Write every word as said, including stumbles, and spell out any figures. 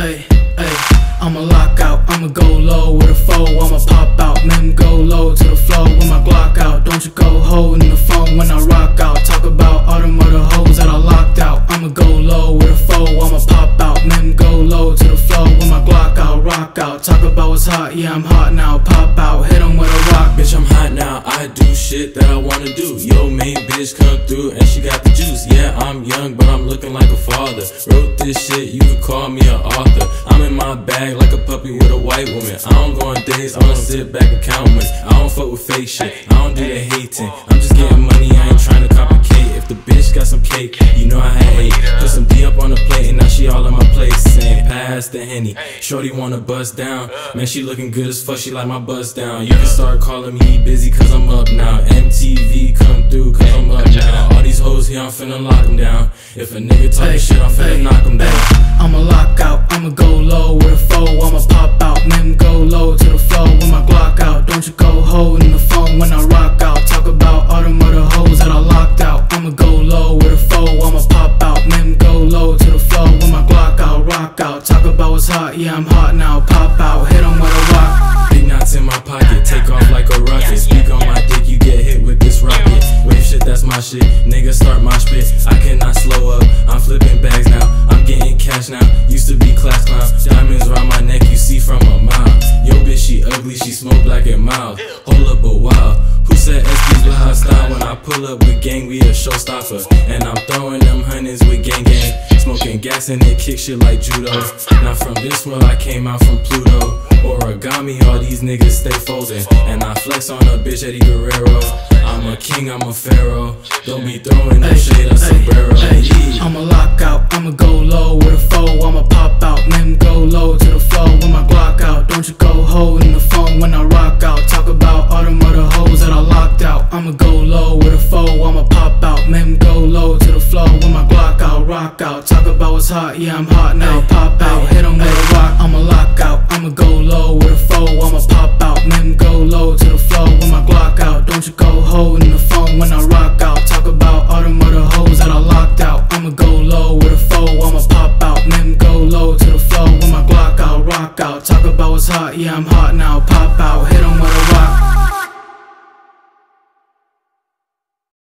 Ay, ay, I'ma lock out, I'ma go low with a foe, I'ma pop out, man, go low to the floor with my Glock out. Don't you go holding the phone when I rock out. Talk about all them other hoes that I locked out. I'ma go low with a foe, I'ma pop out, man, go low to the floor with my Glock out, rock out. Talk about what's hot, yeah, I'm hot now, pop out, hit 'em with a rock. Bitch, I'm hot now, I do shit that I wanna do. Yo, main bitch come through and she got the juice. Yeah, I'm young, but I'm looking like a father. Wrote this shit, you could call me an author. I'm in my bag like a puppy with a white woman. I don't go on dates, I don't sit back and count wins. I don't fuck with fake shit, I don't do the hating. I'm just getting money, I ain't trying to complicate. If the bitch got some cake, you know I hate. Put some D up on the plate and now she all in my place, saying pass the Henny. Shorty wanna bust down, man, she looking good as fuck, she like my bust down. You can start calling me busy cause I'm up now. M T V come through cause I'm up now. All these hoes here, I'm finna lock them down. If a nigga talking shit, I'm finna knock them down. I'ma lock out, I'ma go low with a foe, I'ma pop out, man, go low to the floor with my Glock out. Don't you go holding the phone when I rock out. Talk about all them other hoes that I locked out. I'ma go low with a foe, I'ma pop out, man, go low to the floor with my Glock out, rock out. Talk about what's hot, yeah, I'm hot now, pop out, hit 'em with a rock. Big knots in my pocket, take off like a rocket. Speak on my dick, you get hit with this rocket. Wave shit, that's my shit, nigga start my spit. I cannot slow up, I'm flipping bags now. I'm getting cash now, used to be class clown. Diamonds around my neck, you see from a mile. Yo bitch, she ugly, she smoke black and mild. Hold up a while, who said S P's with hot style? When I pull up with gang, we a showstopper. And I'm throwing them hundreds with gang gang. Smoking gas and it kick shit like judo. Not from this world, I came out from Pluto. Origami, all these niggas stay folding. And I flex on a bitch, Eddie Guerrero. I'm a king, I'm a pharaoh. Don't be throwing no shade on sombrero. I'ma lock out, I'ma go low with a foe, I'ma pop out, man, go low to the floor with my Glock out. Don't you go holding the phone when I rock out. Talk about all them other hoes that I locked out. I'ma go low with a foe, I'ma pop out, man, go low to the floor with my Glock out, rock out. Talk about what's hot, yeah, I'm hot now, pop out, hit 'em with a